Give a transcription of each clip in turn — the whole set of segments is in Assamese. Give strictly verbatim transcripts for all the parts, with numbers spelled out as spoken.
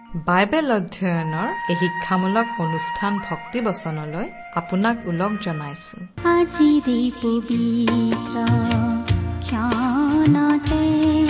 বাইবেল অধ্যয়নৰ এই শিক্ষামূলক অনুষ্ঠান ভক্তিবচনলৈ আপোনাক ওলগ জনাইছো। আজিৰ পবিত্ৰ ক্ষণতে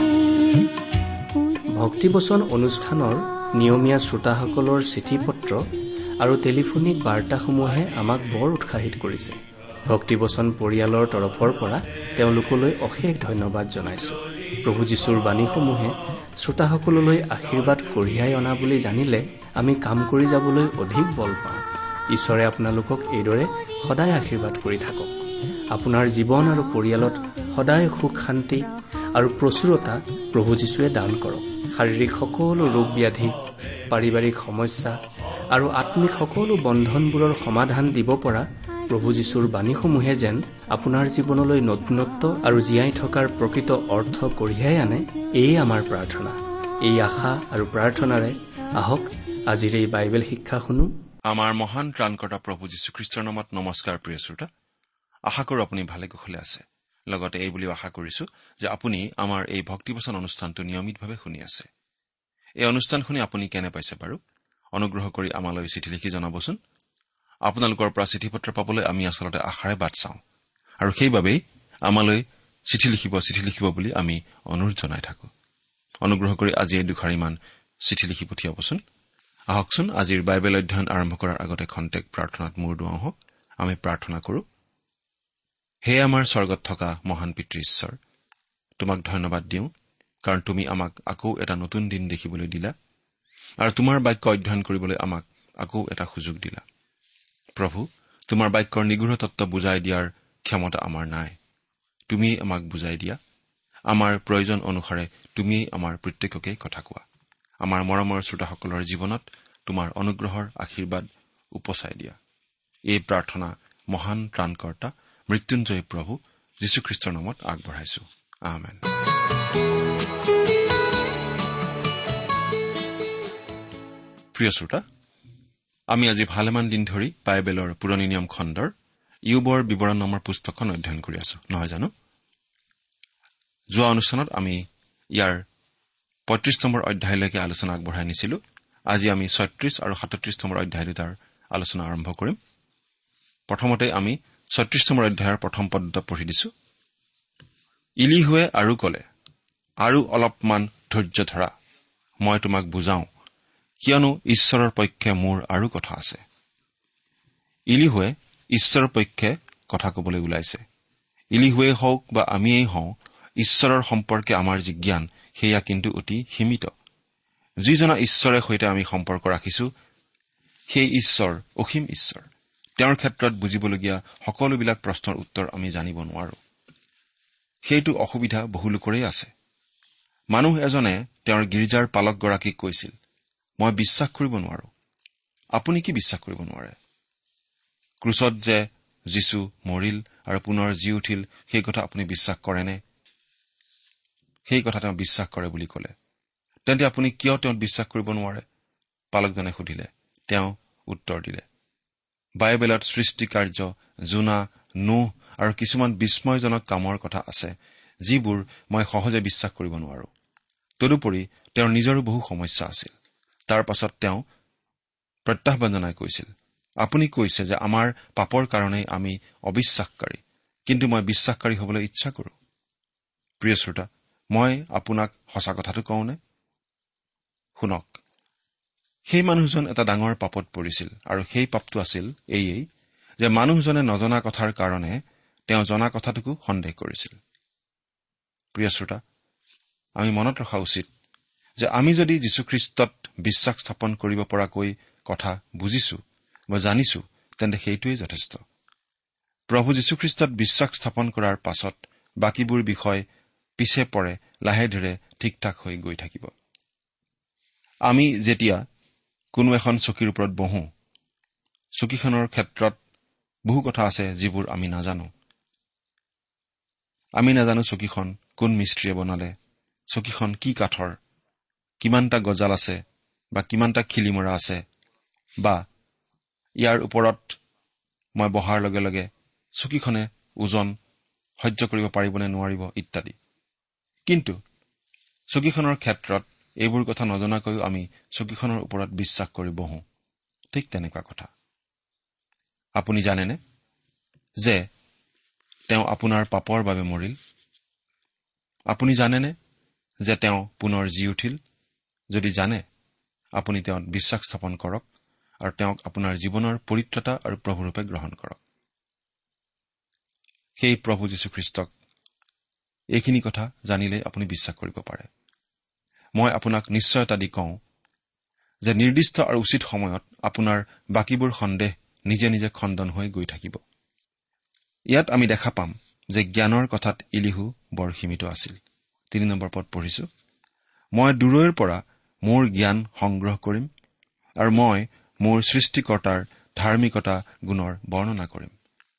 ভক্তিবচন অনুষ্ঠানৰ নিয়মীয়া শ্ৰোতাসকলৰ চিঠি পত্ৰ আৰু টেলিফোনিক বাৰ্তাসমূহে আমাক বৰ উৎসাহিত কৰিছে। ভক্তিবচন পৰিয়ালৰ তৰফৰ পৰা তেওঁলোকলৈ অশেষ ধন্যবাদ জনাইছো। প্ৰভু যীশুৰ বাণীসমূহে শ্ৰোতাসকললৈ আশীৰ্বাদ কঢ়িয়াই অনা বুলি জানিলে আমি কাম কৰি যাবলৈ অধিক বল পাওঁ। ঈশ্বৰে আপোনালোকক এইদৰে সদায় আশীৰ্বাদ কৰি থাকক। আপোনাৰ জীৱন আৰু পৰিয়ালত সদায় সুখ শান্তি আৰু প্ৰচুৰতা প্ৰভু যীশুৱে দান কৰক। শাৰীৰিক সকলো ৰোগ ব্যাধি, পাৰিবাৰিক সমস্যা আৰু আত্মিক সকলো বন্ধনবোৰৰ সমাধান দিব পৰা প্ৰভু যীশুৰ বাণীসমূহে যেন আপোনাৰ জীৱনলৈ নতুনত্ব আৰু জীয়াই থকাৰ প্ৰকৃত অৰ্থ কঢ়িয়াই আনে, এয়ে আমাৰ প্ৰাৰ্থনা। এই আশা আৰু প্ৰাৰ্থনাৰে আহক আজিৰ এই বাইবেল শিক্ষা শুনো। আমাৰ মহান ত্ৰাণকৰ্তা প্ৰভু যীশুখ্ৰীষ্টৰ নামত নমস্কাৰ। প্ৰিয় শ্ৰোতা, আশা কৰো আপুনি ভালে কুশলে আছে। লগতে এই বুলিও আশা কৰিছো যে আপুনি আমাৰ এই ভক্তিবচন অনুষ্ঠানটো নিয়মিতভাৱে শুনি আছে। এই অনুষ্ঠান শুনি আপুনি কেনে পাইছে বাৰু? অনুগ্ৰহ কৰি আমালৈ চিঠি লিখি জনাবচোন। আপোনালোকৰ পৰা চিঠি পত্ৰ পাবলৈ আমি আচলতে আশাৰে বাট চাওঁ, আৰু সেইবাবেই আমালৈ চিঠি লিখিব চিঠি লিখিব বুলি আমি অনুৰোধ জনাই থাকো। অনুগ্ৰহ কৰি আজি এই দুখাৰিমান চিঠি লিখি পঠিয়াবচোন। আহকচোন আজিৰ বাইবেল অধ্যয়ন আৰম্ভ কৰাৰ আগতে খন্তেক প্ৰাৰ্থনাত মূৰ দুৱাওঁ হওক। আমি প্ৰাৰ্থনা কৰো। হে আমাৰ স্বৰ্গত থকা মহান পিতৃ ঈশ্বৰ, তোমাক ধন্যবাদ দিওঁ, কাৰণ তুমি আমাক আকৌ এটা নতুন দিন দেখিবলৈ দিলা আৰু তোমাৰ বাক্য অধ্যয়ন কৰিবলৈ আমাক আকৌ এটা সুযোগ দিলা। প্ৰভু, তোমাৰ বাক্যৰ নিগূঢ় তত্ত্ব বুজাই দিয়াৰ ক্ষমতা আমাৰ নাই। তুমিয়েই আমাক বুজাই দিয়া। আমাৰ প্ৰয়োজন অনুসাৰে তুমিয়েই আমাৰ প্ৰত্যেককে কথা কোৱা। আমাৰ মৰমৰ শ্ৰোতাসকলৰ জীৱনত তোমাৰ অনুগ্ৰহৰ আশীৰ্বাদ উপচাই দিয়া। এই প্ৰাৰ্থনা মহান ত্ৰাণকৰ্তা মৃত্যুঞ্জয় প্ৰভু যীশুখ্ৰীষ্টৰ নামত আগবঢ়াইছো। আমেন। প্ৰিয় শ্ৰোতা, আমি আজি ভালেমান দিন ধৰি বাইবেলৰ পুৰণি নিয়ম খণ্ডৰ ইয়ুবৰ বিৱৰণ নামৰ পুস্তকখন অধ্যয়ন কৰি আছো, নহয় জানো? যোৱা অনুষ্ঠানত আমি ইয়াৰ পঁয়ত্ৰিশ নম্বৰ অধ্যায়লৈকে আলোচনা আগবঢ়াই নিছিলো। আজি আমি ছয়ত্ৰিশ আৰু সাতত্ৰিশ নম্বৰ অধ্যায় দুটাৰ আলোচনা আৰম্ভ কৰিম। প্ৰথমতে আমি ছয়ত্ৰিশ নম্বৰ অধ্যায়ৰ প্ৰথম পদটো পঢ়ি দিছো। ইলিহুৱে আৰু কলে, আৰু অলপমান ধৈৰ্য ধৰা, মই তোমাক বুজাওঁ, কিয়নো ঈশ্বৰৰ পক্ষে মোৰ আৰু কথা আছে। ইলিহুৱে ঈশ্বৰৰ পক্ষে কথা কবলৈ ওলাইছে। ইলিহুৱে হওক বা আমিয়েই হওঁ, ঈশ্বৰৰ সম্পৰ্কে আমাৰ যি জ্ঞান সেয়া কিন্তু অতি সীমিত। যিজনা ঈশ্বৰৰ সৈতে আমি সম্পৰ্ক ৰাখিছো সেই ঈশ্বৰ অসীম ঈশ্বৰ। তেওঁৰ ক্ষেত্ৰত বুজিবলগীয়া সকলোবিলাক প্ৰশ্নৰ উত্তৰ আমি জানিব নোৱাৰো। সেইটো অসুবিধা বহু লোকৰেই আছে। মানুহ এজনে তেওঁৰ গীৰ্জাৰ পালকগৰাকীক কৈছিল, মই বিশ্বাস কৰিব নোৱাৰো। আপুনি কি বিশ্বাস কৰিব নোৱাৰে? ক্ৰুচত যে যীশু মৰিল আৰু পুনৰ জি উঠিল, সেই কথা আপুনি বিশ্বাস কৰেনে? সেই কথা তেওঁ বিশ্বাস কৰে বুলি কলে। তেন্তে আপুনি কিয় তেওঁত বিশ্বাস কৰিব নোৱাৰে? পালকজনে সুধিলে। তেওঁ উত্তৰ দিলে, বাইবেলত সৃষ্টি কাৰ্য, জোনা, নোহ আৰু কিছুমান বিস্ময়জনক কামৰ কথা আছে, যিবোৰ মই সহজে বিশ্বাস কৰিব নোৱাৰো। তদুপৰি তেওঁৰ নিজৰো বহু সমস্যা আছিল। তাৰ পাছত তেওঁ প্ৰত্যাহ্বান জনাই কৈছিল, আপুনি কৈছে যে আমাৰ পাপৰ কাৰণেই আমি অবিশ্বাসকাৰী, কিন্তু মই বিশ্বাসকাৰী হবলৈ ইচ্ছা কৰো। প্ৰিয় শ্ৰোতা, মই আপোনাক সঁচা কথাটো কওঁনে? শুনক, সেই মানুহজন এটা ডাঙৰ পাপত পৰিছিল, আৰু সেই পাপটো আছিল এইয়েই যে মানুহজনে নজনা কথাৰ কাৰণে তেওঁ জনা কথাটোকো সন্দেহ কৰিছিল। প্ৰিয় শ্ৰোতা, আমি মনত ৰখা উচিত যে আমি যদি যীশুখ্ৰীষ্টত বিশ্বাস স্থাপন কৰিব পৰাকৈ কথা বুজিছো বা জানিছো, তেন্তে সেইটোৱেই যথেষ্ট। প্ৰভু যীশুখ্ৰীষ্টত বিশ্বাস স্থাপন কৰাৰ পাছত বাকীবোৰ বিষয় পিছে পৰে লাহে ধীৰে ঠিক ঠাক হৈ গৈ থাকিব। আমি যেতিয়া কোনো এখন চকীৰ ওপৰত বহো, চকীখনৰ ক্ষেত্ৰত বহু কথা আছে যিবোৰ আমি নাজানো। আমি নাজানো চকীখন কোন মিস্ত্ৰীয়ে বনালে, চকীখন কি কাঠৰ, কিমানটা গজাল আছে বা কিমানটা খিলি মৰা আছে, বা ইয়াৰ ওপৰত মই বহাৰ লগে লগে চকীখনে ওজন সহ্য কৰিব পাৰিবনে নোৱাৰিব ইত্যাদি। কিন্তু চকীখনৰ ক্ষেত্ৰত এইবোৰ কথা নজনাকৈও আমি চকীখনৰ ওপৰত বিশ্বাস কৰি বহো। ঠিক তেনেকুৱা কথা। আপুনি জানেনে যে তেওঁ আপোনাৰ পাপৰ বাবে মৰিল? আপুনি জানেনে যে তেওঁ পুনৰ জি উঠিল? যদি জানে, আপুনি তেওঁত বিশ্বাস স্থাপন কৰক আৰু তেওঁক আপোনাৰ জীৱনৰ পৰিত্ৰাতা আৰু প্ৰভুৰূপে গ্ৰহণ কৰক। সেই প্ৰভু যীশুখ্ৰীষ্টক এইখিনি কথা জানিলে আপুনি বিশ্বাস কৰিব পাৰে। মই আপোনাক নিশ্চয়তা দি কওঁ যে নিৰ্দিষ্ট আৰু উচিত সময়ত আপোনাৰ বাকীবোৰ সন্দেহ নিজে নিজে খণ্ডন হৈ গৈ থাকিব। ইয়াত আমি দেখা পাম যে জ্ঞানৰ কথাত ইলিহু বৰ সীমিত আছিল। তিনি নম্বৰ পদ পঢ়িছো, মই দূৰৈৰ পৰা মোৰ জ্ঞান সংগ্ৰহ কৰিম আৰু মই মোৰ সৃষ্টিকৰ্তাৰ ধাৰ্মিকতা গুণৰ বৰ্ণনা কৰিম।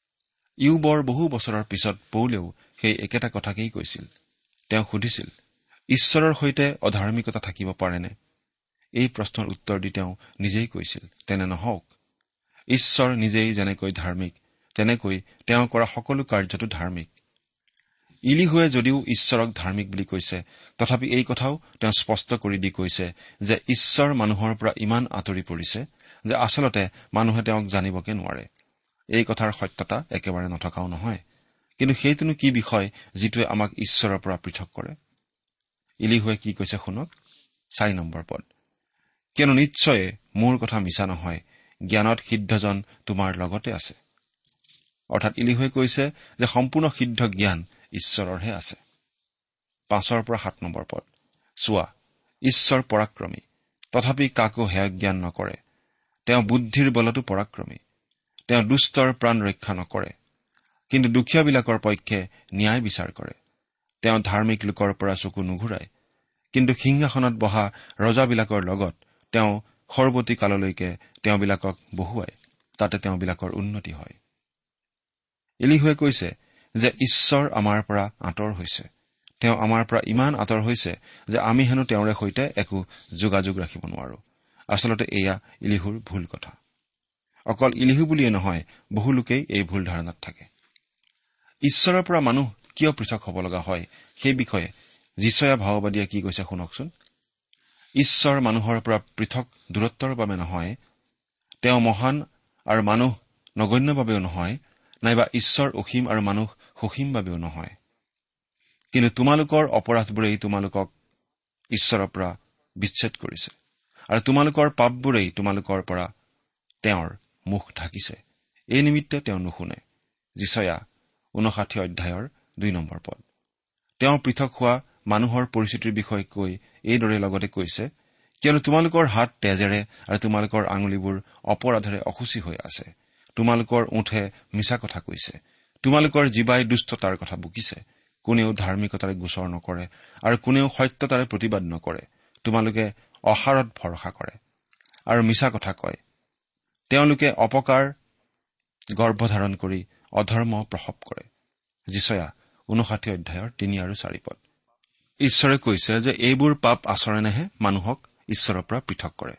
ইউবৰ বহু বছৰৰ পিছত পৌলেও সেই একেটা কথাকেই কৈছিল। তেওঁ সুধিছিল, ঈশ্বৰৰ সৈতে অধাৰ্মিকতা থাকিব পাৰেনে? এই প্ৰশ্নৰ উত্তৰ দি তেওঁ নিজেই কৈছিল, তেনে নহওক। ঈশ্বৰ নিজেই যেনেকৈ ধাৰ্মিক, তেনেকৈ তেওঁ কৰা সকলো কাৰ্যটো ধাৰ্মিক। ইলিহুৱে যদিও ঈশ্বৰক ধাৰ্মিক বুলি কৈছে, তথাপি এই কথাও তেওঁ স্পষ্ট কৰি দি কৈছে যে ঈশ্বৰ মানুহৰ পৰা ইমান আঁতৰি পৰিছে যে আচলতে মানুহে তেওঁক জানিবকে নোৱাৰে। এই কথাৰ সত্যতা একেবাৰে নথকাও নহয়, কিন্তু সেইটোনো কি বিষয় যিটোৱে আমাক ঈশ্বৰৰ পৰা পৃথক কৰে? ইলিহুৱে কি কৈছে শুনক, চাৰি নম্বৰ পদ, কিয়নো নিশ্চয়ে মোৰ কথা মিছা নহয়, জ্ঞানত সিদ্ধজন তোমাৰ লগতে আছে। অৰ্থাৎ ইলিহুৱে কৈছে যে সম্পূৰ্ণ সিদ্ধ জ্ঞান ঈশ্বৰৰহে আছে। পাঁচৰ পৰা সাত নম্বৰ পদ, চোৱা, ঈশ্বৰ পৰাক্ৰমী, তথাপি কাকো হেয় জ্ঞান নকৰে। তেওঁ বুদ্ধিৰ বলতো পৰাক্ৰমী। তেওঁ দুষ্টৰ প্ৰাণ ৰক্ষা নকৰে, কিন্তু দুখীয়াবিলাকৰ পক্ষে ন্যায় বিচাৰ কৰে। তেওঁ ধাৰ্মিক লোকৰ পৰা চকু নুঘূৰায়, কিন্তু সিংহাসনত বহা ৰজাবিলাকৰ লগত তেওঁ সৰ্বতী কাললৈকে তেওঁবিলাকক বহুৱায়, তাতে তেওঁবিলাকৰ উন্নতি হয়। ইলিহুৱে কৈছে যে ঈশ্বৰ আমাৰ পৰা আঁতৰ হৈছে। তেওঁ আমাৰ পৰা ইমান আঁতৰ হৈছে যে আমি হেনো তেওঁৰে সৈতে একো যোগাযোগ ৰাখিব নোৱাৰো। আচলতে এয়া ইলিহুৰ ভুল কথা। অকল ইলিহু বুলিয়েই নহয়, বহু লোকেই এই ভুল ধাৰণাত থাকে। ঈশ্বৰৰ পৰা মানুহ কিয় পৃথক হ'ব লগা হয়, সেই বিষয়ে যিচয়া ভাওবাদীয়ে কি কৈছে শুনকচোন। ঈশ্বৰ মানুহৰ পৰা পৃথক দূৰত্বৰ বাবে নহয়, তেওঁ মহান আৰু মানুহ নগণ্য বাবেও নহয়, নাইবা ঈশ্বৰ অসীম আৰু মানুহ সসীম বাবেও নহয়, কিন্তু তোমালোকৰ অপৰাধবোৰেই তোমালোকক ঈশ্বৰৰ পৰা বিচ্ছেদ কৰিছে আৰু তোমালোকৰ পাপবোৰেই তোমালোকৰ পৰা তেওঁৰ মুখ ঢাকিছে। এই নিমিত্তে তেওঁ নুশুনে। যিচয়া ঊনষাঠি অধ্যায়ৰ দুই নম্বৰ পদ। তেওঁ পৃথক হোৱা মানুহৰ পৰিস্থিতিৰ বিষয়ে কৈ এইদৰে লগতে কৈছে, কিয়নো তোমালোকৰ হাত তেজেৰে আৰু তোমালোকৰ আঙুলিবোৰ অপৰাধেৰে অসুচি হৈ আছে। তোমালোকৰ ওঠে মিছা কথা কৈছে, তোমালোকৰ জিবাই দুষ্টতাৰ কথা বুকিছে। কোনেও ধাৰ্মিকতাৰে গোচৰ নকৰে আৰু কোনেও সত্যতাৰে প্ৰতিবাদ নকৰে। তোমালোকে অসাৰত ভৰসা কৰে আৰু মিছা কথা কয়। তেওঁলোকে অপকাৰ গৰ্ভধাৰণ কৰি অধৰ্ম প্ৰসৱ কৰে। যিচয়া ঊনষাঠি অধ্যায়ৰ তিনি আৰু চাৰি পদ। ঈশ্বৰে কৈছে যে এইবোৰ পাপ আচৰণেহে মানুহক ঈশ্বৰৰ পৰা পৃথক কৰে।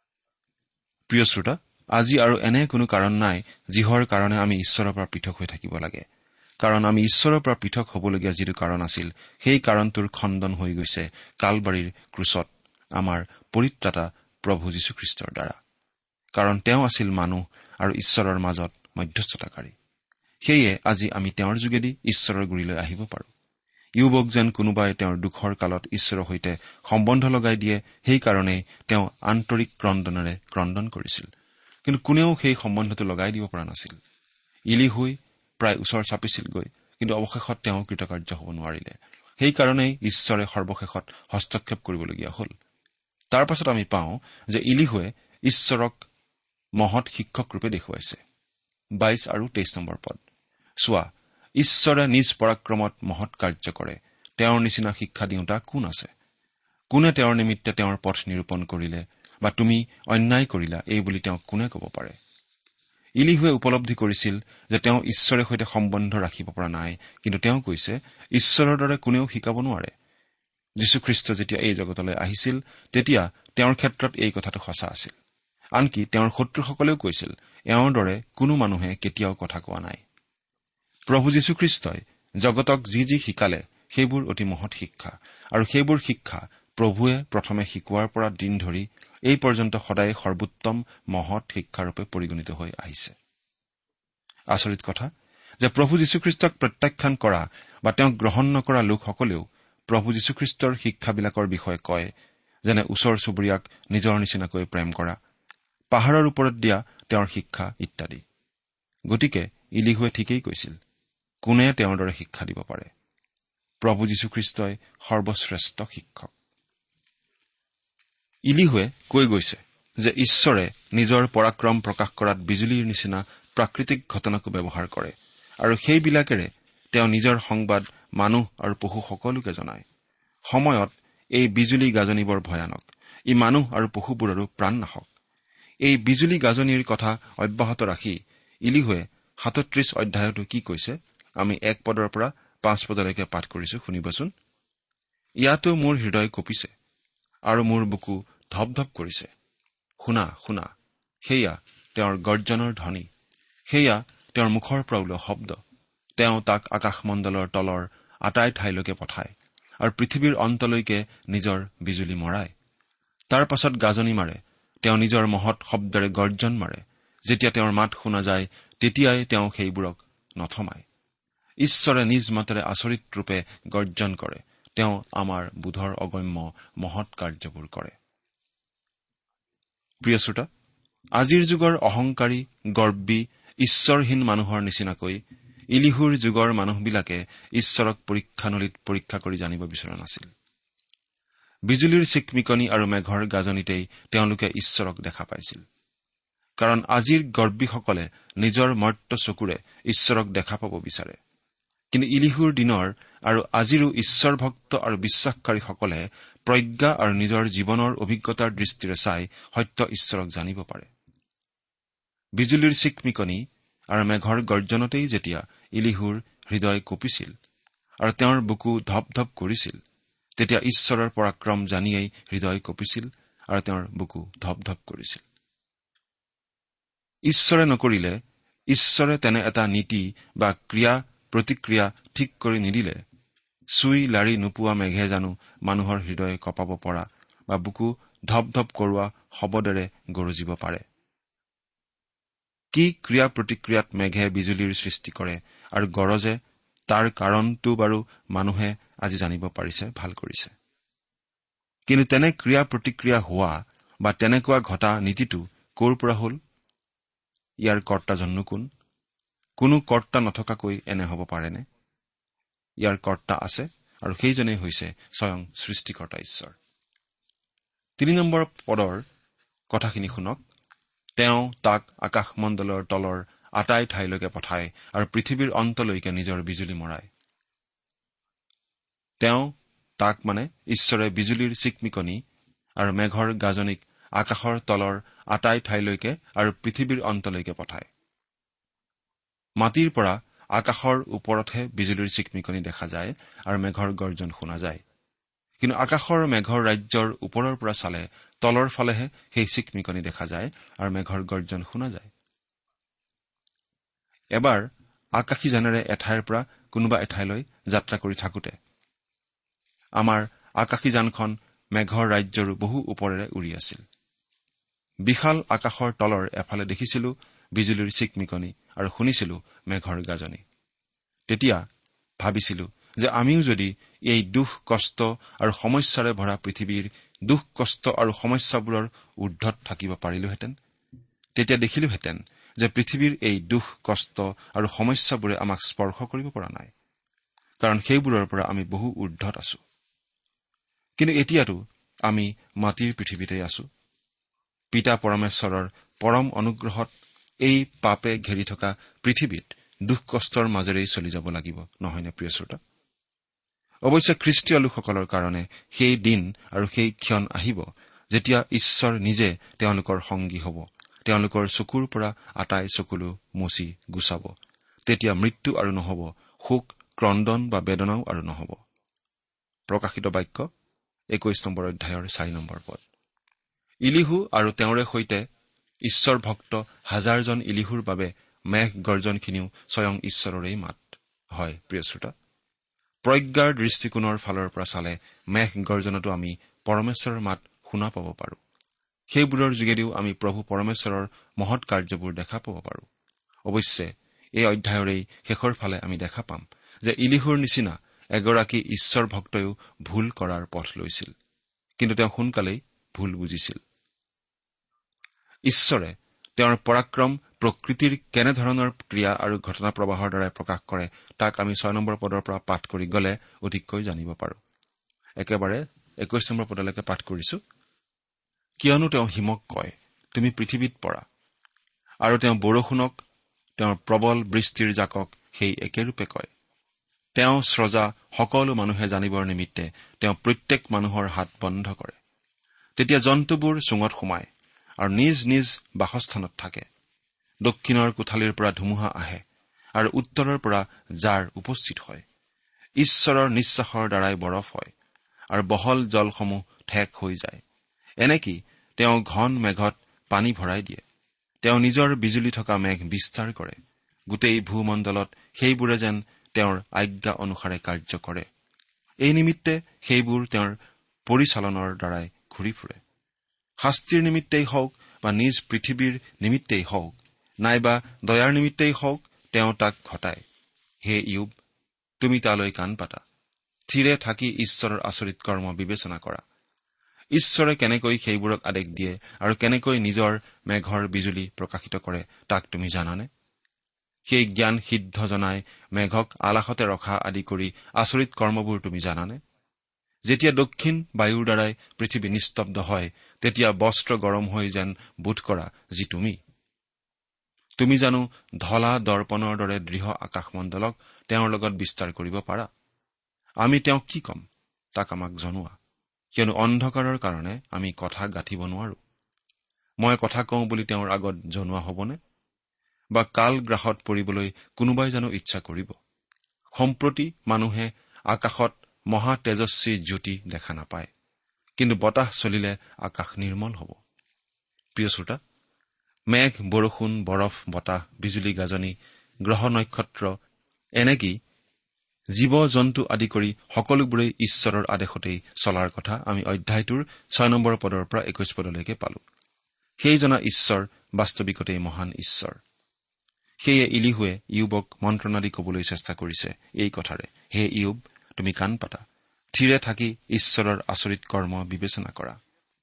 প্ৰিয় শ্ৰোতা, আজি আৰু এনে কোনো কাৰণ নাই যিহৰ কাৰণে আমি ঈশ্বৰৰ পৰা পৃথক হৈ থাকিব লাগে। কাৰণ আমি ঈশ্বৰৰ পৰা পৃথক হ'বলগীয়া যিটো কাৰণ আছিল, সেই কাৰণটোৰ খণ্ডন হৈ গৈছে কালবাৰীৰ ক্ৰুচত আমাৰ পৰিত্ৰাতা প্ৰভু যীশুখ্ৰীষ্টৰ দ্বাৰা। কাৰণ তেওঁ আছিল মানুহ আৰু ঈশ্বৰৰ মাজত মধ্যস্থতাকাৰী। সেয়ে আজি আমি তেওঁৰ যোগেদি ঈশ্বৰৰ গুৰিলৈ আহিব পাৰো। ইউবক যেন কোনোবাই তেওঁৰ দুখৰ কালত ঈশ্বৰৰ সৈতে সম্বন্ধ লগাই দিয়ে, সেইকাৰণেই তেওঁ আন্তৰিক ক্ৰদনেৰে ক্ৰদন কৰিছিল। কিন্তু কোনেও সেই সম্বন্ধটো লগাই দিব পৰা নাছিল। ইলিহুই প্ৰায় ওচৰ চাপিছিলগৈ, কিন্তু অৱশেষত তেওঁ কৃতকাৰ্য হ'ব নোৱাৰিলে। সেইকাৰণেই ঈশ্বৰে সৰ্বশেষত হস্তক্ষেপ কৰিবলগীয়া হ'ল। তাৰ পাছত আমি পাওঁ যে ইলিহুৱে ঈশ্বৰক মহৎ শিক্ষক ৰূপে দেখুৱাইছে। বাইশ আৰু তেইশ নম্বৰ পদ। চোৱা, ঈশ্বৰে নিজ পৰাক্ৰমত মহৎ কাৰ্য কৰে। তেওঁৰ নিচিনা শিক্ষা দিওঁতা কোন আছে? কোনে তেওঁৰ নিমিত্তে তেওঁৰ পথ নিৰূপণ কৰিলে বা তুমি অন্যায় কৰিলা এই বুলি তেওঁক কোনে ক'ব পাৰে? ইলিহুৱে উপলব্ধি কৰিছিল যে তেওঁ ঈশ্বৰৰ সৈতে সম্বন্ধ ৰাখিব পৰা নাই, কিন্তু তেওঁ কৈছে ঈশ্বৰৰ দৰে কোনেও শিকাব নোৱাৰে। যীশুখ্ৰীষ্ট যেতিয়া এই জগতলৈ আহিছিল, তেতিয়া তেওঁৰ ক্ষেত্ৰত এই কথাটো সঁচা আছিল। আনকি তেওঁৰ শত্ৰুসকলেও কৈছিল, এওঁৰ দৰে কোনো মানুহে কেতিয়াও কথা কোৱা নাই। প্ৰভু যীশুখ্ৰীষ্টই জগতক যি যি শিকালে সেইবোৰ অতি মহৎ শিক্ষা, আৰু সেইবোৰ শিক্ষা প্ৰভুৱে প্ৰথমে শিকোৱাৰ পৰা দিন ধৰি এই পৰ্যন্ত সদায় সৰ্বোত্তম মহৎ শিক্ষাৰূপে পৰিগণিত হৈ আহিছে। আচৰিত কথা যে প্ৰভু যীশুখ্ৰীষ্টক প্ৰত্যাখ্যান কৰা বা তেওঁক গ্ৰহণ নকৰা লোকসকলেও প্ৰভু যীশুখ্ৰীষ্টৰ শিক্ষাবিলাকৰ বিষয়ে কয়, যেনে ওচৰ চুবুৰীয়াক নিজৰ নিচিনাকৈ প্ৰেম কৰা, পাহাৰৰ ওপৰত দিয়া তেওঁৰ শিক্ষা ইত্যাদি। গতিকে ইলিহুৱে ঠিকেই কৈছিল, কোনে তেওঁৰ দৰে শিক্ষা দিব পাৰে? প্ৰভু যীশুখ্ৰীষ্টই সৰ্বশ্ৰেষ্ঠ শিক্ষক। ইলিহুৱে কৈ গৈছে যে ঈশ্বৰে নিজৰ পৰাক্ৰম প্ৰকাশ কৰাত বিজুলীৰ নিচিনা প্ৰাকৃতিক ঘটনাকো ব্যৱহাৰ কৰে, আৰু সেইবিলাকেৰে তেওঁ নিজৰ সংবাদ মানুহ আৰু পশু সকলোকে জনায়। সময়ত এই বিজুলী গাজনি বৰ ভয়ানক, ই মানুহ আৰু পশুবোৰৰো প্ৰাণনাশক। এই বিজুলী গাজনিৰ কথা অব্যাহত ৰাখি ইলিহুৱে সাতত্ৰিশ অধ্যায়তো কি কৈছে আমি এক পদৰ পৰা পাঁচ পদলৈকে পাঠ কৰিছো, শুনিবচোন। ইয়াতো মোৰ হৃদয় কঁপিছে আৰু মোৰ বুকু ধপধপ কৰিছে। শুনা শুনা, সেয়া তেওঁৰ গৰ্জনৰ ধ্বনি, সেয়া তেওঁৰ মুখৰ পৰা ওলোৱা শব্দ। তেওঁ তাক আকাশমণ্ডলৰ তলৰ আটাই ঠাইলৈকে পঠায় আৰু পৃথিৱীৰ অন্তলৈকে নিজৰ বিজুলী মৰায়। তাৰ পাছত গাজনি মাৰে, তেওঁ নিজৰ মহৎ শব্দৰে গৰ্জন মাৰে। যেতিয়া তেওঁৰ মাত শুনা যায়, তেতিয়াই তেওঁ সেইবোৰক নথমায়। ঈশ্বৰে নিজ মাতেৰে আচৰিত ৰূপে গৰ্জন কৰে। তেওঁ আমাৰ বোধৰ অগম্য মহৎ কাৰ্যবোৰ কৰে। প্ৰিয় শ্ৰোতা, আজিৰ যুগৰ অহংকাৰী, গৰ্বী, ঈশ্বৰহীন মানুহৰ নিচিনাকৈ ইলিহুৰ যুগৰ মানুহবিলাকে ঈশ্বৰক পৰীক্ষানলীত পৰীক্ষা কৰি জানিব বিচৰা নাছিল। বিজুলীৰ চিকমিকনি আৰু মেঘৰ গাজনিতেই তেওঁলোকে ঈশ্বৰক দেখা পাইছিল। কাৰণ আজিৰ গৰ্বীসকলে নিজৰ মৰ্ত্য চকুৰে ঈশ্বৰক দেখা পাব বিচাৰে। কিন্তু ইলিহুৰ দিনৰ আৰু আজিৰো ঈশ্বৰ ভক্ত আৰু বিশ্বাসকাৰীসকলে প্ৰজ্ঞা আৰু নিজৰ জীৱনৰ অভিজ্ঞতাৰ দৃষ্টিৰে চাই সত্য ঈশ্বৰক জানিব পাৰে। বিজুলীৰ চিকমিকনি আৰু মেঘৰ গৰ্জনতেই যেতিয়া ইলিহুৰ হৃদয় কঁপিছিল আৰু তেওঁৰ বুকু ধপ ধপ কৰিছিল, তেতিয়া ঈশ্বৰৰ পৰাক্ৰম জানিয়েই হৃদয় কঁপিছিল আৰু তেওঁৰ বুকু ধপ ধপ কৰিছিল। ঈশ্বৰে নকৰিলে, ঈশ্বৰে তেনে এটা নীতি বা ক্ৰিয়া প্ৰতিক্ৰিয়া ঠিক কৰি নিদিলে চুই লাৰি নোপোৱা মেঘে জানো মানুহৰ হৃদয় কঁপাব পৰা বা বুকু ধপ ধপ কৰোৱা শব্দেৰে গৰজিব পাৰে? কি ক্ৰিয়া প্ৰতিক্ৰিয়াত মেঘে বিজুলীৰ সৃষ্টি কৰে আৰু গৰজে, তাৰ কাৰণটো বাৰু মানুহে আজি জানিব পাৰিছে, ভাল কৰিছে। কিন্তু তেনে ক্ৰিয়া প্ৰতিক্ৰিয়া হোৱা বা তেনেকুৱা ঘটা নীতিটো ক'ৰ পৰা হ'ল? ইয়াৰ কৰ্তাজননো কোন? কোনো কৰ্তা নথকাকৈ এনে হ'ব পাৰেনে? ইয়াৰ কৰ্তা আছে, আৰু সেইজনেই হৈছে স্বয়ং সৃষ্টিকৰ্তা ঈশ্বৰ। তিনি নম্বৰ পদৰ কথাখিনি শুনক। তেওঁ তাক আকাশমণ্ডলৰ তলৰ আটাই ঠাইলৈকে পঠায় আৰু পৃথিৱীৰ অন্তলৈকে নিজৰ বিজুলী মৰায়। তেওঁ তাক মানে ঈশ্বৰে বিজুলীৰ চিকমিকনি আৰু মেঘৰ গাজনিক আকাশৰ তলৰ আটাই ঠাইলৈকে আৰু পৃথিৱীৰ অন্তলৈকে পঠায়। মাটিৰ পৰা আকাশৰ ওপৰতহে বিজুলীৰ চিকমিকনি দেখা যায় আৰু মেঘৰ গৰ্জন শুনা যায়। কিন্তু আকাশৰ মেঘৰ ৰাজ্যৰ ওপৰৰ পৰা চালে তলৰ ফালেহে সেই চিকমিকনি দেখা যায় আৰু মেঘৰ গৰ্জন শুনা যায়। এবাৰ আকাশীযানেৰে এঠাইৰ পৰা কোনোবা এঠাইলৈ যাত্ৰা কৰি থাকোঁতে আমাৰ আকাশীযানখন মেঘৰ ৰাজ্যৰো বহু ওপৰেৰে উৰি আছিল। বিশাল আকাশৰ তলৰ এফালে দেখিছিলো বিজুলীৰ চিকমিকনি আৰু শুনিছিলো মেঘৰ গাজনি। তেতিয়া ভাবিছিলো যে আমিও যদি এই দুখ কষ্ট আৰু সমস্যাৰে ভৰা পৃথিৱীৰ দুখ কষ্ট আৰু সমস্যাবোৰৰ ঊৰ্ধত থাকিব পাৰিলোহেঁতেন, তেতিয়া দেখিলোহেঁতেন যে পৃথিৱীৰ এই দুখ কষ্ট আৰু সমস্যাবোৰে আমাক স্পৰ্শ কৰিব পৰা নাই, কাৰণ সেইবোৰৰ পৰা আমি বহু ঊৰ্ধত আছো। কিন্তু এতিয়াতো আমি মাটিৰ পৃথিৱীতে আছো। পিতা পৰমেশ্বৰৰ পৰম অনুগ্ৰহত এই পাপে ঘেৰি থকা পৃথিৱীত দুখ কষ্টৰ মাজেৰেই চলি যাব লাগিব, নহয়নে প্ৰিয় শ্ৰোতা? অৱশ্যে খ্ৰীষ্টীয় লোকসকলৰ কাৰণে সেই দিন আৰু সেই ক্ষণ আহিব যেতিয়া ঈশ্বৰ নিজে তেওঁলোকৰ সংগী হ'ব, তেওঁলোকৰ চকুৰ পৰা আটাই চকুলো মচি গুচাব। তেতিয়া মৃত্যু আৰু নহ'ব, শোক, ক্ৰদন বা বেদনাও আৰু নহ'ব। প্ৰকাশিত বাক্য একৈশ নম্বৰ অধ্যায়ৰ চাৰি নম্বৰ পদ। ইলিহু আৰু তেওঁৰে সৈতে ঈশ্বৰ ভক্ত হাজাৰজন ইলিহুৰ বাবে মেঘ গৰ্জনখিনিও স্বয়ং ঈশ্বৰৰেই মাত। হয় প্ৰিয় শ্ৰোতা, প্ৰজ্ঞাৰ দৃষ্টিকোণৰ ফালৰ পৰা চালে মেঘ গৰ্জনতো আমি পৰমেশ্বৰৰ মাত শুনা পাব পাৰোঁ। সেইবোৰৰ যোগেদিও আমি প্ৰভু পৰমেশ্বৰৰ মহৎ কাৰ্যবোৰ দেখা পাব পাৰোঁ। অৱশ্যে এই অধ্যায়ৰেই শেষৰ ফালে আমি দেখা পাম যে ইলিহুৰ নিচিনা এগৰাকী ঈশ্বৰ ভক্তয়ো ভুল কৰাৰ পথ লৈছিল, কিন্তু তেওঁ সোনকালেই ভুল বুজিছিল। ঈশ্বৰে তেওঁৰ পৰাক্ৰম প্ৰকৃতিৰ কেনেধৰণৰ ক্ৰিয়া আৰু ঘটনা প্ৰবাহৰ দ্বাৰা প্ৰকাশ কৰে তাক আমি ছয় নম্বৰ পদৰ পৰা পাঠ কৰি গ'লে অধিককৈ জানিব পাৰোঁ। একেবাৰে একৈশ নম্বৰ পদলৈকে পাঠ কৰিছো। কিয়নো তেওঁ হিমক কয়, তুমি পৃথিৱীত পৰা, আৰু তেওঁ বৰষুণক, তেওঁৰ প্ৰবল বৃষ্টিৰ জাকক সেই একেৰূপে কয়। তেওঁ স্ৰজা সকলো মানুহে জানিবৰ নিমিত্তে তেওঁ প্ৰত্যেক মানুহৰ হাত বন্ধ কৰে। তেতিয়া জন্তুবোৰ চুঙত সোমায় আৰু নিজ নিজ বাসস্থানত থাকে। দক্ষিণৰ কোঠালিৰ পৰা ধুমুহা আহে আৰু উত্তৰৰ পৰা জাৰ উপস্থিত হয়। ঈশ্বৰৰ নিশ্বাসৰ দ্বাৰাই বৰফ হয় আৰু বহল জলসমূহ ঠেক হৈ যায়। এনেকি তেওঁ ঘন মেঘত পানী ভৰাই দিয়ে। তেওঁ নিজৰ বিজুলী থকা মেঘ বিস্তাৰ কৰে। গোটেই ভূমণ্ডলত সেইবোৰে যেন তেওঁৰ আজ্ঞা অনুসাৰে কাৰ্য কৰে। এই নিমিত্তে সেইবোৰ তেওঁৰ পৰিচালনৰ দ্বাৰাই ঘূৰি ফুৰে। শাস্তিৰ নিমিত্তেই হওক বা নিজ পৃথিৱীৰ নিমিত্তেই হওক নাইবা দয়াৰ নিমিত্তেই হওক তেওঁ তাক ঘটায়। হে ইয়ুব, তুমি তালৈ কাণ পাতা, থিৰে থাকি ঈশ্বৰৰ আচৰিত কৰ্ম বিবেচনা কৰা। ঈশ্বৰে কেনেকৈ সেইবোৰক আদেশ দিয়ে আৰু কেনেকৈ নিজৰ মেঘৰ বিজুলী প্ৰকাশিত কৰে তাক তুমি জানানে? সেই জ্ঞান সিদ্ধ জনাই মেঘক আলাসতে ৰখা আদি কৰি আচৰিত কৰ্মবোৰ তুমি জানানে? যেতিয়া দক্ষিণ বায়ুৰ দ্বাৰাই পৃথিৱী নিস্তব্ধ হয়, তেতিয়া বস্ত্ৰ গৰম হৈ যেন বোধ কৰা যি তুমি। তুমি জানো ধলা দৰ্পণৰ দৰে দৃঢ় আকাশমণ্ডলক তেওঁৰ লগত বিস্তাৰ কৰিব পাৰা? আমি তেওঁক কি ক'ম, তাক আমাক জনোৱা, কিয়নো অন্ধকাৰৰ কাৰণে আমি কথা গাঁঠিব নোৱাৰো। মই কথা কওঁ বুলি তেওঁৰ আগত জনোৱা হবনে? বা কাল গ্ৰাসত পৰিবলৈ কোনোবাই জানো ইচ্ছা কৰিব? সম্প্ৰতি মানুহে আকাশত মহা তেজস্বী জ্যোতি দেখা নাপায়, কিন্তু বতাহ চলিলে আকাশ নিৰ্মল হ'ব। প্ৰিয় শ্ৰোতা, মেঘ, বৰষুণ, বৰফ, বতাহ, বিজুলী গাজনি, গ্ৰহ নক্ষত্ৰ, এনেকি জীৱ জন্তু আদি কৰি সকলোবোৰেই ঈশ্বৰৰ আদেশতেই চলাৰ কথা আমি অধ্যায়টোৰ ছয় নম্বৰ পদৰ পৰা একৈশ পদলৈকে পালো। সেই জনা ঈশ্বৰ বাস্তৱিকতেই মহান ঈশ্বৰ। সেয়ে ইলিহুৱে ইয়ুবক মন্ত্ৰণা দি কবলৈ চেষ্টা কৰিছে এই কথাৰে, হে ইয়ুব, তুমি কাণ পাতা, থিৰে থাকি ঈশ্বৰৰ আচৰিত কৰ্ম বিবেচনা কৰা।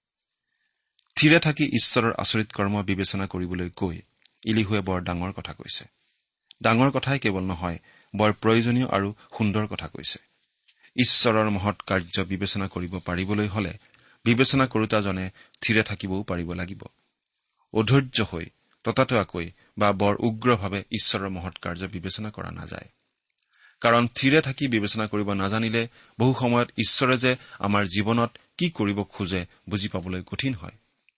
থিৰে থাকি ঈশ্বৰৰ আচৰিত কৰ্ম বিবেচনা কৰিবলৈ কৈ ইলিহুৱে বৰ ডাঙৰ কথা কৈছে। ডাঙৰ কথাই কেৱল নহয়, বৰ প্ৰয়োজনীয় আৰু সুন্দৰ কথা কৈছে। ঈশ্বৰৰ মহৎ কাৰ্য বিবেচনা কৰিব পাৰিবলৈ হলে বিবেচনা কৰোতাজনে থিৰে থাকিবও পাৰিব লাগিব। অধৈৰ্য হৈ ততাতৈয়াকৈ বা বৰ উগ্ৰভাৱে ঈশ্বৰৰ মহৎ কাৰ্য বিবেচনা কৰা নাযায়। কাৰণ থিৰে থাকি বিবেচনা কৰিব নাজানিলে বহু সময়ত ঈশ্বৰে যে আমাৰ জীৱনত কি কৰিব খোজে বুজি পাবলৈ কঠিন হয়।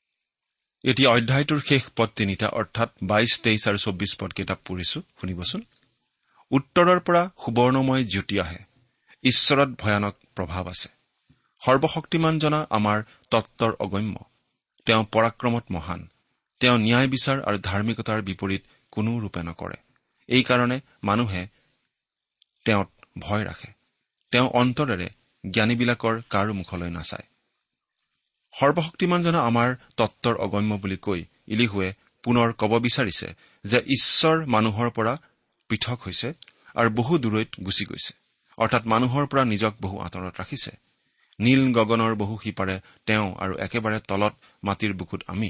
এতিয়া অধ্যায়টোৰ শেষ পদ তিনিটা অৰ্থাৎ বাইশ, তেইশ আৰু চৌব্বিশ পদ কিতাপ পঢ়িছো, শুনিবচোন। উত্তৰৰ পৰা সুবৰ্ণময় জ্যোতি আহে, ঈশ্বৰত ভয়ানক প্ৰভাৱ আছে। সৰ্বশক্তিমান জনা আমাৰ তত্বৰ অগম্য। তেওঁ পৰাক্ৰমত মহান। তেওঁ ন্যায় বিচাৰ আৰু ধাৰ্মিকতাৰ বিপৰীত কোনো ৰূপে নকৰে। এইকাৰণে মানুহে তেওঁত ভয় ৰাখে। তেওঁ অন্তৰেৰে জ্ঞানীবিলাকৰ কাৰো মুখলৈ নাচায়। সৰ্বশক্তিমান জনা আমাৰ তত্বৰ অগম্য বুলি কৈ ইলিহুৱে পুনৰ কব বিচাৰিছে যে ঈশ্বৰ মানুহৰ পৰা পৃথক হৈছে আৰু বহু দূৰৈত গুচি গৈছে, অৰ্থাৎ মানুহৰ পৰা নিজক বহু আঁতৰত ৰাখিছে। নীল গগনৰ বহু সিপাৰে তেওঁ আৰু একেবাৰে তলত মাটিৰ বুকুত আমি।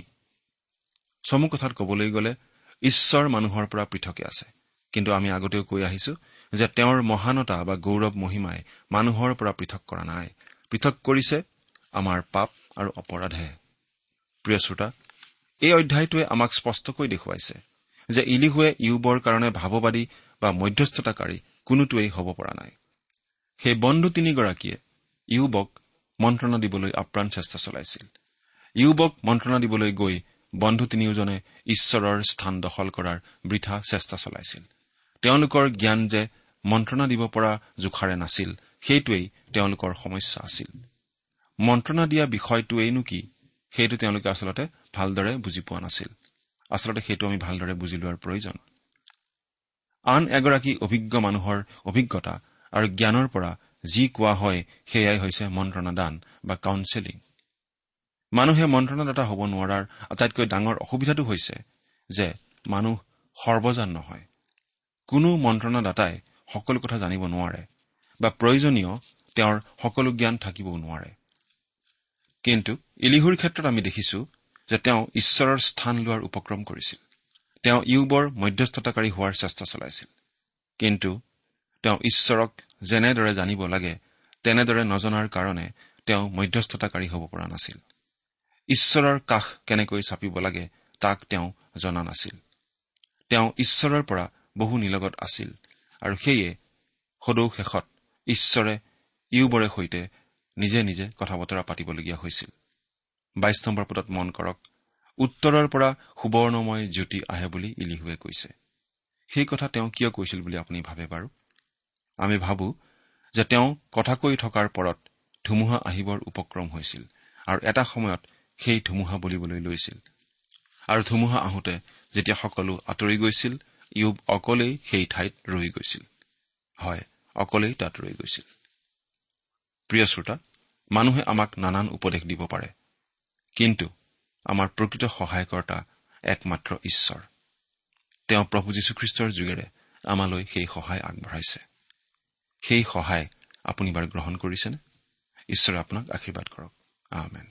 চমু কথাত কবলৈ গলে ঈশ্বৰ মানুহৰ পৰা পৃথকে আছে, কিন্তু আমি আগতেও কৈ আহিছো যে তেওঁৰ মহানতা বা গৌৰৱ মহিমাই মানুহৰ পৰা পৃথক কৰা নাই, পৃথক কৰিছে আমাৰ পাপ আৰু অপৰাধে। প্ৰিয় শ্ৰোতা, এই অধ্যায়টোৱে আমাক স্পষ্টকৈ দেখুৱাইছে যে ইলিহুৱে ইয়ুবৰ কাৰণে ভাৱবাদী বা মধ্যস্থতাকাৰী কোনোটোৱেই হ'ব পৰা নাই। সেই বন্ধু তিনিগৰাকীয়ে ইয়ুবক মন্ত্ৰণা দিবলৈ আপ্ৰাণ চেষ্টা চলাইছিল। ইয়ুবক মন্ত্ৰণা দিবলৈ গৈ বন্ধু তিনিওজনে ঈশ্বৰৰ স্থান দখল কৰাৰ বৃথা চেষ্টা চলাইছিল। তেওঁলোকৰ জ্ঞান যে মন্ত্ৰণা দিব পৰা জোখাৰে নাছিল, সেইটোৱেই তেওঁলোকৰ সমস্যা আছিল। মন্ত্ৰণা দিয়া বিষয়টোৱেইনো কি, সেইটো তেওঁলোকে আচলতে ভালদৰে বুজি পোৱা নাছিল। আচলতে সেইটো আমি ভালদৰে বুজি লোৱাৰ প্ৰয়োজন। আন এগৰাকী অভিজ্ঞ মানুহৰ অভিজ্ঞতা আৰু জ্ঞানৰ পৰা যি কোৱা হয় সেয়াই হৈছে মন্ত্ৰণা দান বা কাউন্সেলিং। মানুহে মন্ত্ৰণাদাতা হ'ব নোৱাৰাৰ আটাইতকৈ ডাঙৰ অসুবিধাটো হৈছে যে মানুহ সৰ্বজান নহয়। কোনো মন্ত্ৰণাদাতাই সকলো কথা জানিব নোৱাৰে বা প্ৰয়োজনীয় তেওঁৰ সকলো জ্ঞান থাকিবও নোৱাৰে। কিন্তু ইলিহুৰ ক্ষেত্ৰত আমি দেখিছো যে তেওঁ ঈশ্বৰৰ স্থান লোৱাৰ উপক্ৰম কৰিছিল। তেওঁ ইয়ুবৰ মধ্যস্থতাকাৰী হোৱাৰ চেষ্টা চলাইছিল, কিন্তু তেওঁ ঈশ্বৰক যেনেদৰে জানিব লাগে তেনেদৰে নজনাৰ কাৰণে তেওঁ মধ্যস্থতাকাৰী হ'ব পৰা নাছিল। ঈশ্বৰৰ কাষ কেনেকৈ চাপিব লাগে তাক তেওঁ জনা নাছিল। তেওঁ ঈশ্বৰৰ পৰা বহু নিলগত আছিল আৰু সেয়ে সদৌ শেষত ঈশ্বৰে ইয়ুবৰে সৈতে নিজে নিজে কথা বতৰা পাতিবলগীয়া হৈছিল। বাইশ নম্বৰ পদত মন কৰক, উত্তৰৰ পৰা সুবৰ্ণময় জ্যোতি আহে বুলি ইলিহুৱে কৈছে। সেই কথা তেওঁ কিয় কৈছিল বুলি আপুনি ভাবে বাৰু? আমি ভাবো যে তেওঁ কথা কৈ থকাৰ পৰত ধুমুহা আহিবৰ উপক্ৰম হৈছিল আৰু এটা সময়ত সেই ধুমুহা বলিবলৈ লৈছিল। আৰু ধুমুহা আহোঁতে যেতিয়া সকলো আঁতৰি গৈছিল, ইয়ুব অকলেই সেই ঠাইত ৰৈ গৈছিল। হয়, অকলেই তাত ৰৈ গৈছিল। প্ৰিয় শ্ৰোতা, মানুহে আমাক নানান উপদেশ দিব পাৰে, কিন্তু আমাৰ প্ৰকৃত সহায়কৰ্তা একমাত্ৰ ঈশ্বৰ। তেওঁ প্ৰভু যীশুখ্ৰীষ্টৰ যোগেৰে আমালৈ সেই সহায় আগবঢ়াইছে। সেই সহায় আপুনি বাৰু গ্ৰহণ কৰিছেনে? ঈশ্বৰে আপোনাক আশীৰ্বাদ কৰক। আমেন।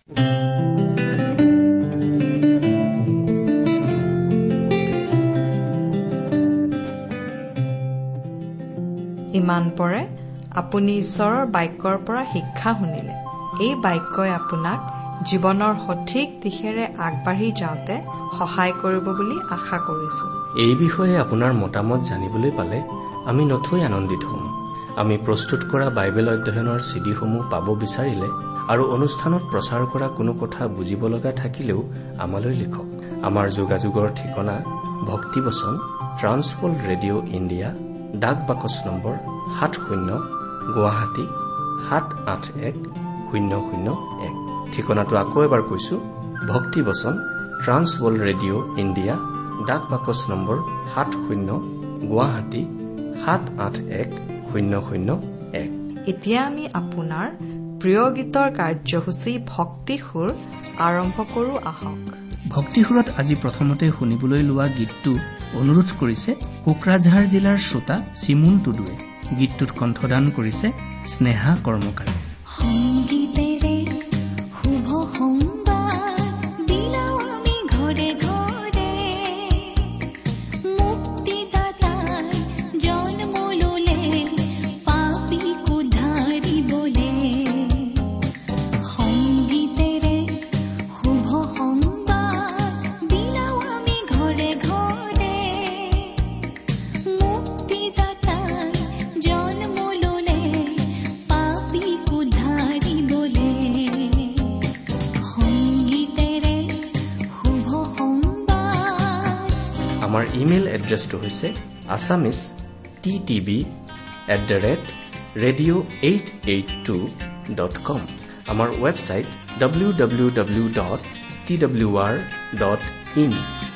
ইমান পৰে আপুনি ঈশ্বৰৰ বাক্যৰ পৰা শিক্ষা শুনিলে। এই বাক্যই আপোনাক জীৱনৰ সঠিক দিশেৰে আগবাঢ়ি যাওঁতে সহায় কৰিব বুলি আশা কৰিছো। এই বিষয়ে আপোনাৰ মতামত জানিবলৈ পালে আমি নথৈ আনন্দিত হ'ম। আমি প্ৰস্তুত কৰা বাইবেল অধ্যয়নৰ চিডিসমূহ পাব বিচাৰিলে আৰু অনুষ্ঠানত প্ৰচাৰ কৰা কোনো কথা বুজিব লগা থাকিলেও আমালৈ লিখক। আমাৰ যোগাযোগৰ ঠিকনা ভক্তিবচন ট্ৰান্সৱৰ্ল্ড ৰেডিঅ' ইণ্ডিয়া, ডাক বাকচ নম্বৰ সাত শূন্য গুৱাহাটী সাত আঠ এক শূন্য শূন্য এক। ঠিকনাটো আকৌ এবাৰ কৈছো, ভক্তিবচন ট্ৰান্সৱৰ্ল্ড ৰেডিঅ' ইণ্ডিয়া, ডাক বাকচ নম্বৰ সাত শূন্য গুৱাহাটী সাত আঠ এক শূন্য শূন্য এক। এতিয়া আমি আপোনাৰ প্ৰিয় গীতৰ কাৰ্যসূচী ভক্তি সুৰ আৰম্ভ কৰো আহক। ভক্তি সুৰত আজি প্ৰথমতে শুনিবলৈ লোৱা গীতটো অনুৰোধ কৰিছে কোকৰাঝাৰ জিলাৰ শ্ৰোতা চিমুন টুডুৱে। গীতটোত কণ্ঠদান কৰিছে স্নেহা কৰ্মকাৰী। আমাৰ ইমেইল এড্ৰেছটো হৈছে Assamese T TV at the rate radio' eight eight two dot com. আমাৰ website W W W dot T W R dot in.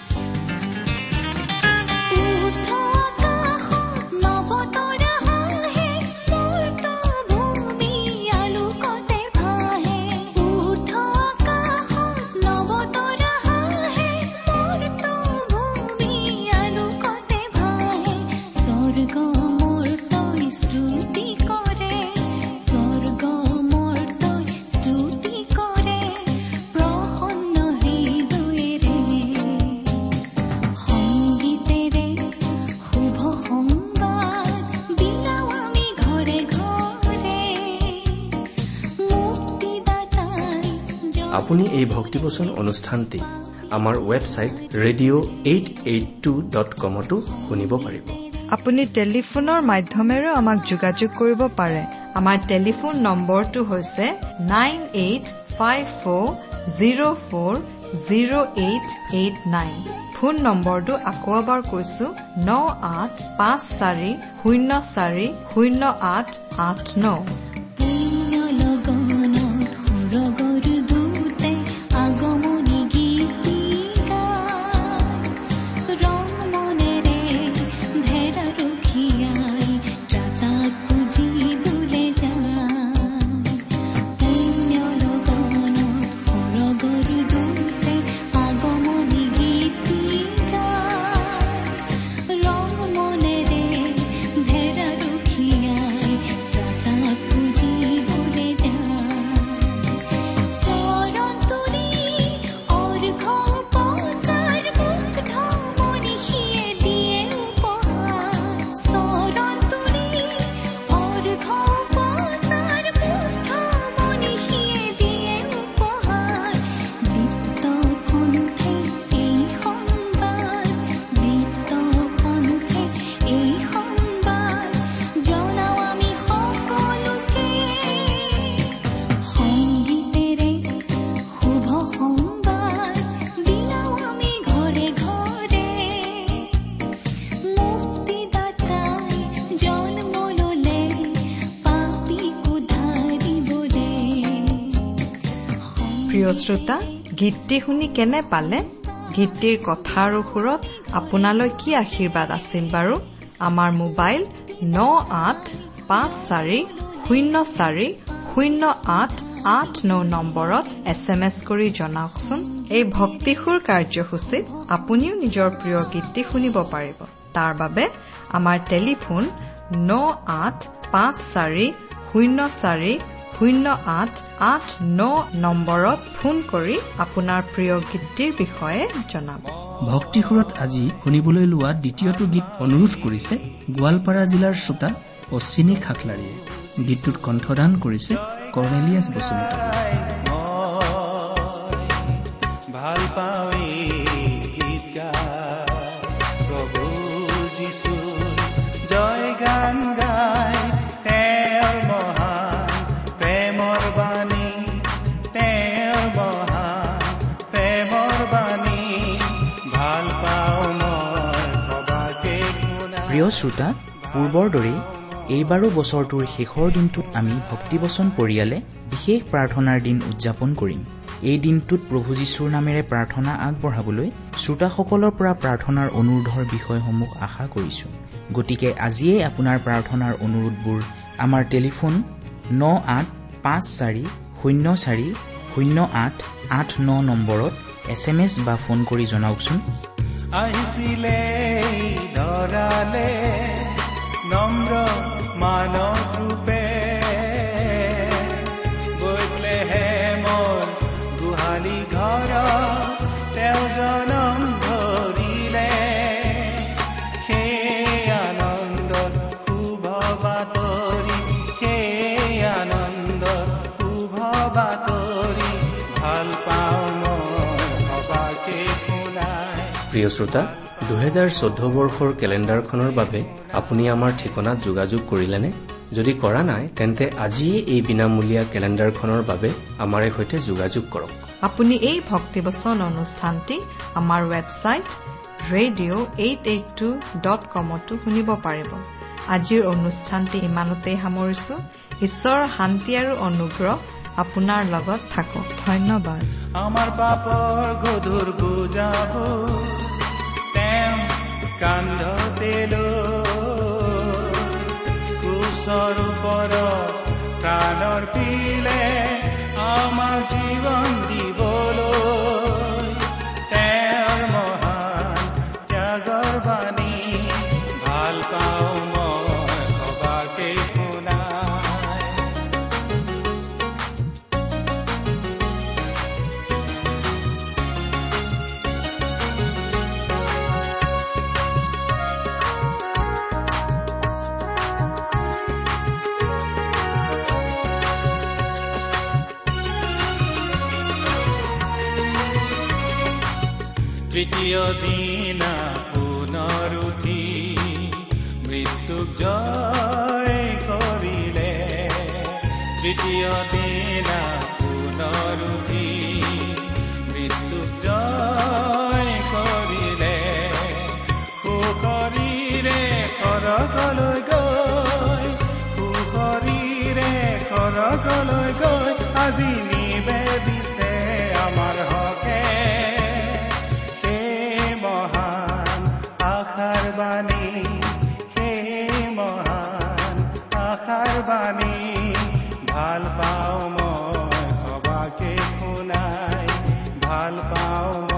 আপুনি এই ভক্তিবচন অনুষ্ঠানটি আমাৰ website radio' eight eight two dot কমতো শুনিব পাৰিব। আপুনি টেলিফোনৰ মাধ্যমেৰেও আমাক যোগাযোগ কৰিব পাৰে। আমাৰ টেলিফোন নম্বৰটো হৈছে nine eight five four zero' four zero' eight eight nine. Phone নম্বৰটো আকৌ এবাৰ কৈছো, ন আঠ পাঁচ চাৰি শূন্য চাৰি শূন্য আঠ আঠ ন। প্ৰিয় শ্ৰোতা, গীতটি শুনি কেনে পালে? গীতটিৰ কথা আৰু সুৰত আপোনালৈ কি আশীৰ্বাদ আছিল বাৰু? আমাৰ মোবাইল ন আঠ পাঁচ চাৰি শূন্য চাৰি শূন্য আঠ আঠ ন নম্বৰত এছ এম এছ কৰি জনাওকচোন। এই ভক্তিসুৰ কাৰ্যসূচীত আপুনিও নিজৰ প্ৰিয় গীতটি শুনিব পাৰিব। তাৰ বাবে আমাৰ টেলিফোন ন আঠ পাঁচ চাৰি শূন্য চাৰি শূন্য আঠ আঠ ন নম্বৰত ফোন কৰি আপোনাৰ প্ৰিয় গীতটিৰ বিষয়ে জনাব। ভক্তিসুৰত আজি শুনিবলৈ লোৱা দ্বিতীয়টো গীত অনুৰোধ কৰিছে গোৱালপাৰা জিলাৰ শ্ৰোতা অশ্বিনী খাকলাৰীয়ে। গীতটোত কণ্ঠদান কৰিছে কৰ্নেলিয়াছ বসুমতাৰী। ভাল পাৱে গীত গাই প্ৰভু যিশু জয় গান গাই, তেওঁৰ মহান প্ৰেমৰ বাণী, তেওঁৰ মহান প্ৰেমৰ বাণী ভাল পাওঁ মই সবাকে শুনা। প্ৰিয় শ্ৰোতা, পূৰ্বৰ দৰেই এইবাৰো বছৰটোৰ শেষৰ দিনটোত আমি ভক্তিবচন পৰিয়ালে বিশেষ প্ৰাৰ্থনাৰ দিন উদযাপন কৰিম। এই দিনটোত প্ৰভু যীশুৰ নামেৰে প্ৰাৰ্থনা আগবঢ়াবলৈ শ্ৰোতাসকলৰ পৰা প্ৰাৰ্থনাৰ অনুৰোধৰ বিষয়সমূহ আশা কৰিছো। গতিকে আজিয়েই আপোনাৰ প্ৰাৰ্থনাৰ অনুৰোধবোৰ আমাৰ টেলিফোন ন আঠ পাঁচ চাৰি শূন্য চাৰি শূন্য আঠ আঠ ন নম্বৰত এছ এম এছ বা ফোন কৰি জনাওকচোন। আহিছিলে ধৰালে নম্ৰ মানৱ ৰূপে, বেথলেহেমৰ গোহালি ঘৰত তেওঁ জনম ধৰিলে। সেই আনন্দত শুভ বাতৰি, সেই আনন্দত শুভ বাতৰি ভাল পাওঁ মই সবাকে শুনাই। প্ৰিয় শ্ৰোতা, দুহেজাৰ চৈধ্য বৰ্ষৰ কেলেণ্ডাৰখনৰ বাবে আপুনি আমাৰ ঠিকনাত যোগাযোগ কৰিলেনে? যদি কৰা নাই তেন্তে আজিয়ে এই বিনামূলীয়া কেলেণ্ডাৰখনৰ বাবে আমাৰ সৈতে যোগাযোগ কৰক। আপুনি এই ভক্তিবচন অনুষ্ঠানটি আমাৰ website radio' eight eight two dot কমতো শুনিব পাৰিব। আজিৰ অনুষ্ঠানটি ইমানতেই সামৰিছো। ঈশ্বৰৰ শান্তি আৰু অনুগ্ৰহ আপোনাৰ লগত থাকক। ধন্যবাদ। আমাৰ পাপৰ গধুৰ বুজাব তেওঁ কান্ধতে ক্ৰুচৰ ওপৰত প্ৰাণৰ পিলে আমাৰ জীৱন দিবলৈ। তেওঁৰ মহান ত্যাগৰ বাণী ভাল পাওঁ মই সবাকে শুনাই। তৃতীয় দিনা পুনৰ উঠি মৃত্যুক জয় কৰিলে। তৃতীয় দিনা পুনৰ উঠি মৃত্যুক জয় কৰিলে। সুশৰীৰে সৰগলৈ গৈ, সুশৰীৰে সৰগলৈ গৈ আজি নিবেদিছে আমাৰ হকে। আশাৰ বাণী, সেই মহান আশাৰ বাণী ভাল পাওঁ মই সবাকে শুনাই, ভাল পাওঁ।